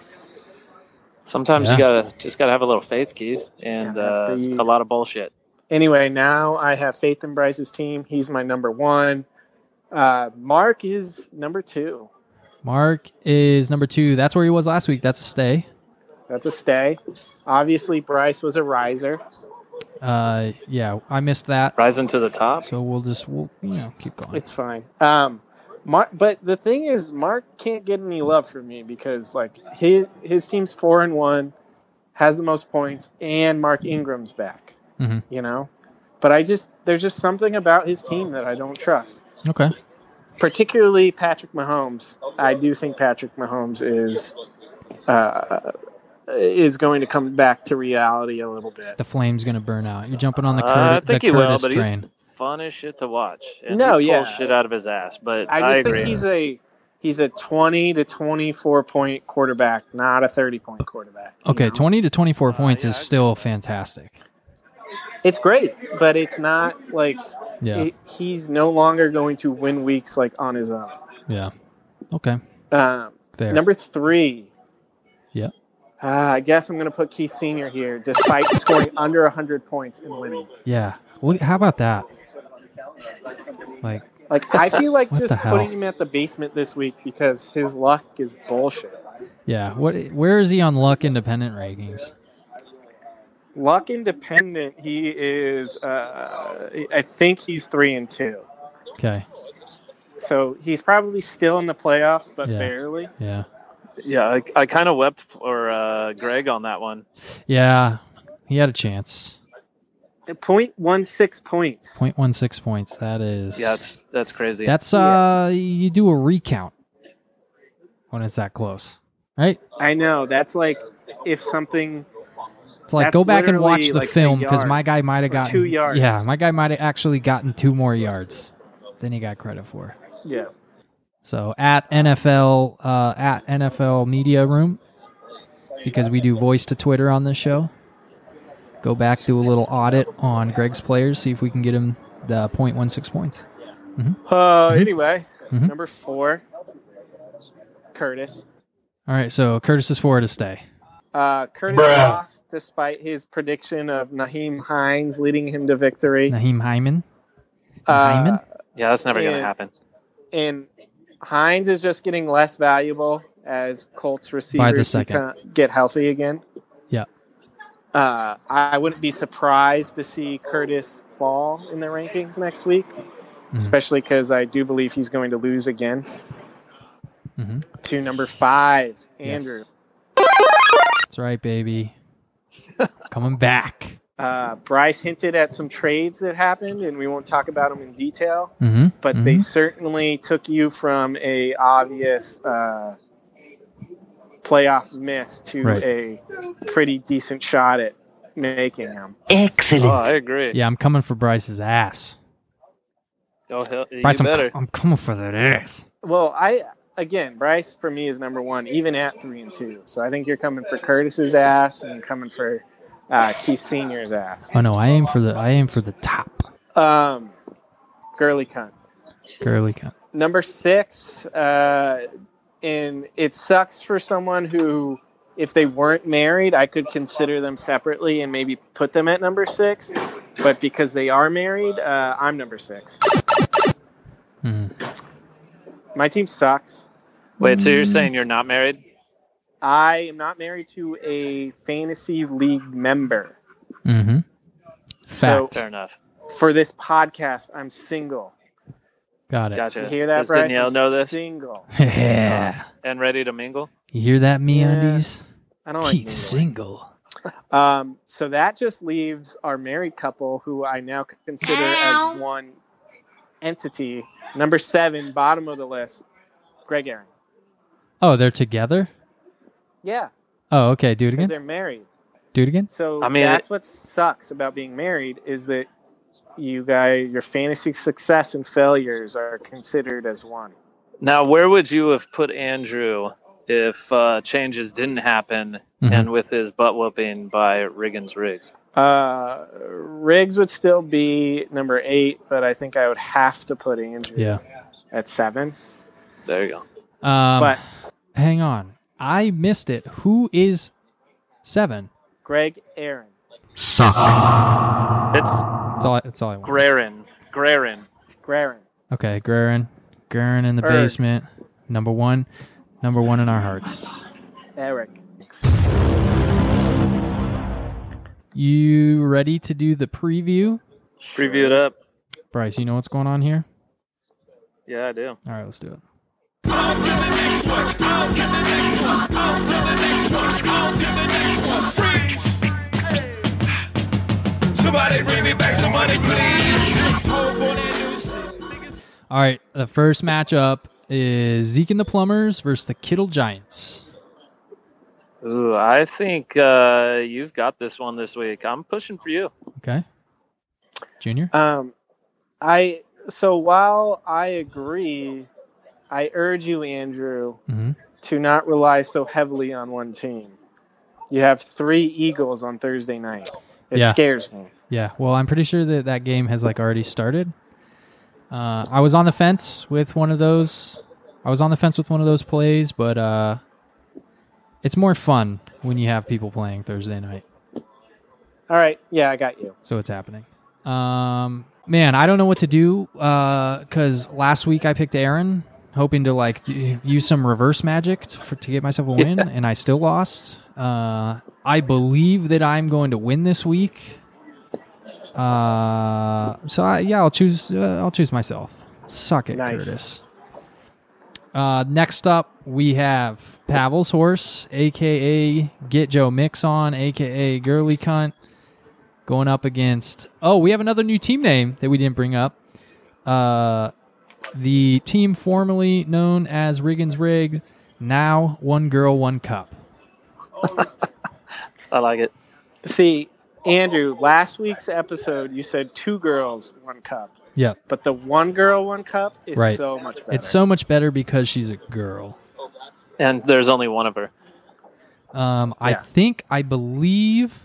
Sometimes Yeah. you gotta just gotta have a little faith, Keith, and Yeah, uh, it's please. a lot of bullshit. Anyway, now I have faith in Bryce's team. He's my number one. Uh, Mark is number two. Mark is number two. That's where he was last week. That's a stay. That's a stay. Obviously, Bryce was a riser. Uh, yeah, I missed that. Rising to the top. So we'll just we'll you know keep going. It's fine. Um, Mark, but the thing is, Mark can't get any love from me because like his his team's four and one, has the most points, and Mark Ingram's back. Mhm. You know, but I just there's just something about his team that I don't trust. Okay. Particularly Patrick Mahomes. I do think Patrick Mahomes is uh, is going to come back to reality a little bit. The flame's gonna burn out. You're jumping on the, Uh, Curtis, I think the he will, Curtis but train. he's fun as shit to watch. And No, he pulls yeah. shit out of his ass. But I I, just agree. think he's a he's a twenty to twenty-four point quarterback, not a thirty point quarterback. you Okay, know? twenty to twenty-four Uh, points is still fantastic. It's great, but it's not like Yeah. it- he's no longer going to win weeks like on his own. Yeah. Okay. Um, Fair. number three. Yeah. Uh, I guess I'm going to put Keith Senior here, despite scoring under one hundred points and winning. Yeah. Look, how about that? Like, Like I feel like What just the hell? putting him at the basement this week because his luck is bullshit. yeah. What? Where is he on luck independent rankings? Luck independent, he is. Uh, I think he's three and two. Okay. So he's probably still in the playoffs, but Yeah. barely. Yeah. yeah, I, I kind of wept for uh, Greg on that one. Yeah. He had a chance. point one six points. point one six points. That is. Yeah, that's that's crazy. That's uh. You do a recount when it's that close, right? I know. That's like if something. It's like That's go back and watch literally the like a film because yard my guy might have or gotten two yards. Yeah, my guy might have actually gotten two more yards than he got credit for. Yeah. So at N F L uh, at N F L Media Room, because we do voice to Twitter on this show. Go back, do a little audit on Greg's players, see if we can get him the point one six points. Mm-hmm. Uh, Mhm. Anyway, Mhm. number four, Curtis. All right, so Curtis is four to stay. Uh, Curtis Bruh. lost despite his prediction of Naheem Hines leading him to victory. Naheem Hyman. Uh, Hyman? Yeah, that's never going to and- happen. And Hines is just getting less valuable as Colts receivers second. become- get healthy again. Yeah. Uh, I wouldn't be surprised to see Curtis fall in the rankings next week, Mm-hmm. especially because I do believe he's going to lose again. Mm-hmm. To number five, Yes. Andrew. That's right, baby. Coming back. Uh, Bryce hinted at some trades that happened, and we won't talk about them in detail. Mhm, But they mhm. certainly took you from a obvious uh, playoff miss to Right. a pretty decent shot at making them. Excellent. Oh, I agree. Yeah, I'm coming for Bryce's ass. Go hell, you Bryce, I'm, better. I'm coming for that ass. Well, I again, Bryce for me is number one, even at three and two. So I think you're coming for Curtis's ass and coming for uh, Keith Senior's ass. Oh no, I aim for the I aim for the top. Um, girly cunt. Girly cunt. Number six, uh, and it sucks for someone who, if they weren't married, I could consider them separately and maybe put them at number six. But because they are married, uh, I'm number six. Mhm. My team sucks. Wait, so you're saying you're not married? I am not married to a fantasy league member. Mm-hmm. So Fact. Fair enough. for this podcast, I'm single. Got it. Gotcha. You hear that, Does Bryce? Danielle I'm know this? Single. Yeah. And ready to mingle? You hear that, MeUndies? I don't like Keith mingling. single. Um, so that just leaves our married couple, who I now consider as one entity. Number seven, bottom of the list, Greg Aaron. Oh, they're together? Yeah, Oh, okay. Do it because again. they're married. Do it again. So I mean, that's what sucks about being married is that you guys, your fantasy success and failures are considered as one. Now, where would you have put Andrew if uh, changes didn't happen Mhm. and with his butt whooping by Riggins Riggs? Uh, Riggs would still be number eight, but I think I would have to put Andrew Yeah. at seven. There you go. Um, But hang on. I missed it. Who is seven? Greg Aaron. It's That's all. I, that's all I want. Grarin. Grarin. Grarin. Okay, Guerin. Guerin in the Erg. basement. Number one. Number one in our hearts. Eric. You ready to do the preview? Preview it up. Bryce, you know what's going on here? Yeah, I do. All right, let's do it. Somebody bring me back some money, please. All right, the first matchup is Zeke and the Plumbers versus the Kittle Giants. Ooh, I think uh, you've got this one this week. I'm pushing for you. Okay. Junior? Um, I so while I agree, I urge you, Andrew, Mm-hmm. to not rely so heavily on one team. You have three Eagles on Thursday night. It Yeah. scares me. Yeah, well, I'm pretty sure that that game has like already started. Uh, I was on the fence with one of those. I was on the fence with one of those plays, but uh, it's more fun when you have people playing Thursday night. All right, yeah, I got you. So it's happening. Um, man, I don't know what to do because last week I picked Aaron, hoping to like d- use some reverse magic t- for, to get myself a win, and I still lost. Uh, I believe that I'm going to win this week. Uh, so I, yeah, I'll choose. Uh, I'll choose myself. Suck it, Nice. Curtis. Uh, next up, we have Pavel's horse, aka Get Joe Mixon, aka Girly Cunt, going up against. Oh, we have another new team name that we didn't bring up. Uh, the team formerly known as Riggins Riggs, now One Girl, One Cup. I like it. See, Andrew, last week's episode, you said two girls, one cup. Yeah, But the one girl, one cup is right. so much better. It's so much better because she's a girl. And there's only one of her. Um, I Yeah. think, I believe,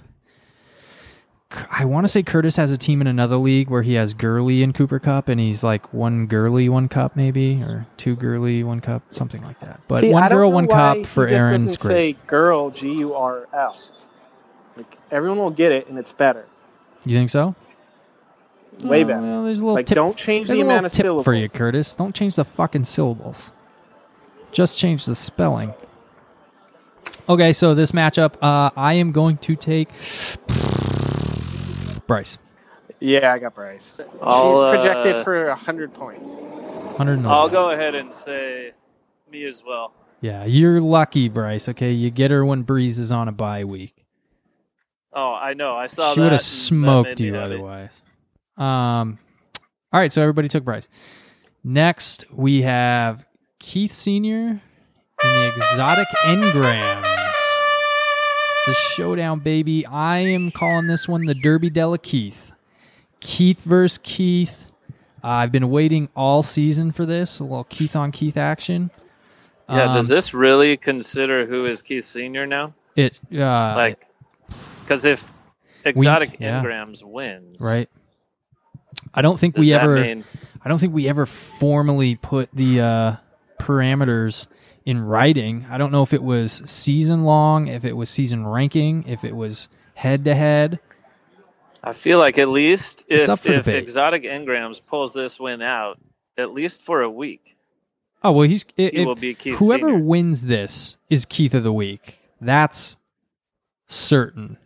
I want to say Curtis has a team in another league where he has Gurley and Cooper Cup, and he's like one Gurley, one Cup maybe, or two Gurley, one Cup, something like that. But See, one I don't girl, know one why cup for he just Aaron's doesn't great. say girl, G U R L. Like, everyone will get it, and it's better. You think so? Way Oh, better. well, there's a little Like, tip, don't change there's the a little amount of tip syllables. for you, Curtis. Don't change the fucking syllables. Just change the spelling. Okay, so this matchup, uh, I am going to take Bryce. Yeah, I got Bryce. I'll, She's projected uh, for one hundred points. one hundred I'll go ahead and say me as well. Yeah, you're lucky, Bryce. Okay, you get her when Breeze is on a bye week. Oh, I know. I saw She that. would have and that smoked made me you happy. otherwise. Um, all right, so everybody took Bryce. Next, we have Keith Senior in the Exotic Engrams. It's the showdown, baby. I am calling this one the Derby Della Keith. Keith versus Keith. Uh, I've been waiting all season for this. A little Keith on Keith action. Yeah, Um, does this really consider who is Keith Senior now? It uh, Like, because if We- Exotic yeah. Engrams wins, right? I don't think does we that ever. mean- I don't think we ever formally put the uh, parameters in writing. I don't know if it was season long, if it was season ranking, if it was head to head. I feel like at least It's if, up for if debate. Exotic Engrams pulls this win out, at least for a week, Oh well, he's if, he will be Keith whoever Senior. wins this is Keith of the week. That's certain.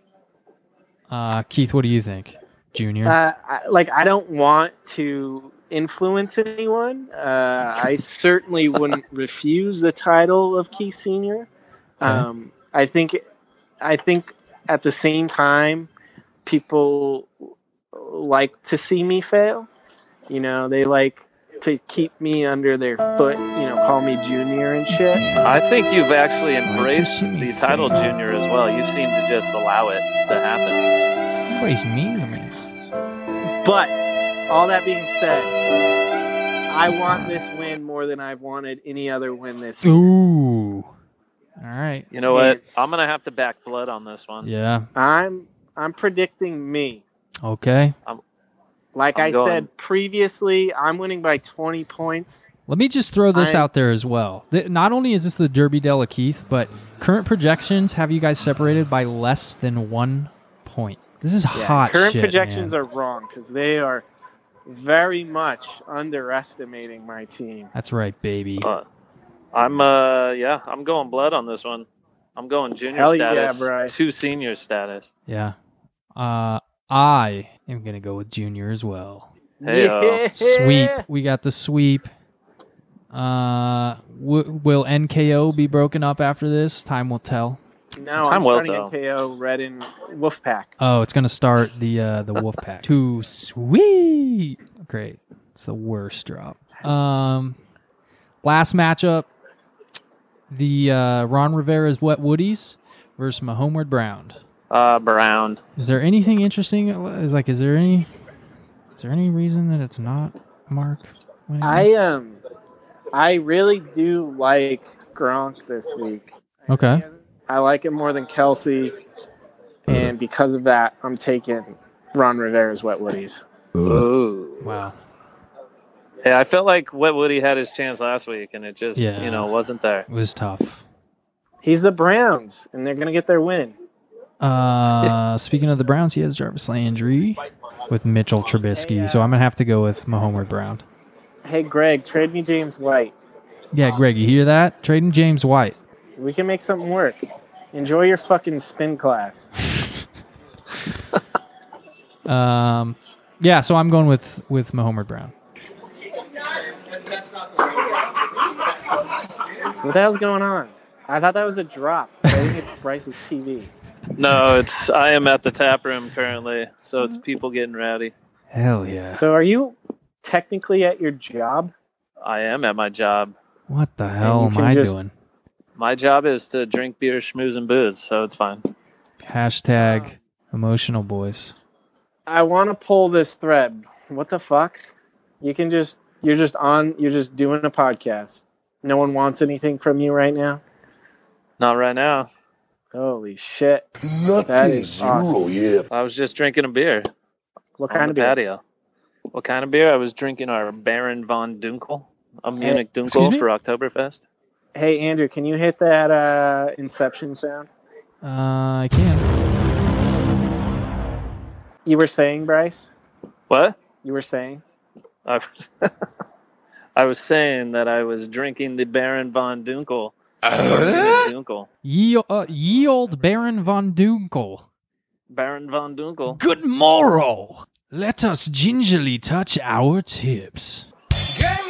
Uh, Keith, what do you think, Junior? Uh, I, like, I don't want to influence anyone. Uh, I certainly wouldn't refuse the title of Keith Senior. Um, I think, I think at the same time, people like to see me fail. You know, they like to keep me under their foot. You know, call me Junior and shit. I think you've actually embraced the title Junior as well. You seem to just allow it to happen. Everybody's mean to me. But all that being said, I want this win more than I've wanted any other win this year. Ooh. All right. You know what? I'm gonna have to back blood on this one. Yeah. I'm I'm predicting me. Okay. Like I'm I going- said previously, I'm winning by twenty points. Let me just throw this I'm- out there as well. Th- Not only is this the Derby Della Keith, but current projections have you guys separated by less than one point. This is Yeah, hot current shit, projections man. are wrong because they are very much underestimating my team. That's right, baby. Uh, I'm uh yeah, I'm going blood on this one. I'm going Junior Hell yeah, status Bryce. to Senior status. Yeah. Uh, I am going to go with Junior as well. Hey, Sweep. We got the sweep. Uh, w- will N K O be broken up after this? Time will tell. No, Time I'm will starting tell. N K O, Red and Wolfpack. Oh, it's going to start the uh, the wolf pack. Too sweet. Great. It's the worst drop. Um, last matchup, the uh, Ron Rivera's Wet Woodies versus Mahomeward Brown. Uh, Brown. Is there anything interesting? Is like, is there any? Is there any reason that it's not Mark winning I this? um, I really do like Gronk this week. Okay. I like him more than Kelsey, and because of that, I'm taking Ron Rivera's Wet Woodies. Ooh. Wow. Hey, I felt like Wet Woody had his chance last week, and it just Yeah. you know wasn't there. It was tough. He's the Browns, and they're gonna get their win. Uh, speaking of the Browns, he has Jarvis Landry with Mitchell Trubisky, so I'm gonna have to go with Mahomeward Brown. Hey, Greg, trade me James White. Yeah, Greg, you hear that? Trading James White. We can make something work. Enjoy your fucking spin class. Um, yeah, so I'm going with with Mahomeward Brown. What the hell's going on? I thought that was a drop. I think it's Bryce's T V. No, it's I am at the tap room currently, so it's people getting rowdy. Hell yeah! So are you technically at your job? I am at my job. What the hell you am can I just- doing? My job is to drink beer, schmooze, and booze, so it's fine. Hashtag emotional boys. I want to pull this thread. What the fuck? You can just you're just on you're just doing a podcast. No one wants anything from you right now. Not right now. Holy shit. Nothing That is zero, awesome. yeah. I was just drinking a beer. What on kind the of beer? patio. What kind of beer? I was drinking our Baron von Dunkel, a Munich excuse me? Dunkel for Oktoberfest. Hey, Andrew, can you hit that uh, Inception sound? Uh, I can. You were saying, Bryce? What? You were saying? I was, I was saying that I was drinking the Baron von Dunkel. or Munich Dunkel. Ye, uh, ye old Baron von Dunkel. Baron von Dunkel. Good morrow. Let us gingerly touch our tips. Game